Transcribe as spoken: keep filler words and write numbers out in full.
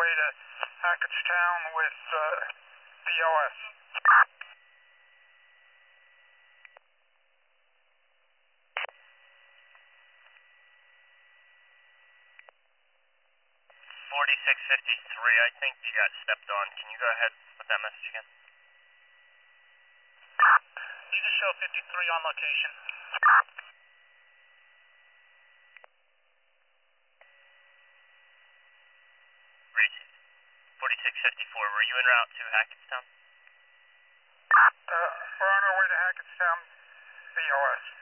way to Hackettstown with uh, B O S. forty-six fifty-three, I think you got stepped on. Can you go ahead with that message again? You just show fifty-three on location. Reese, forty-six fifty-four, were you en route to Hackettstown? Uh, we're on our way to Hackettstown, B O S.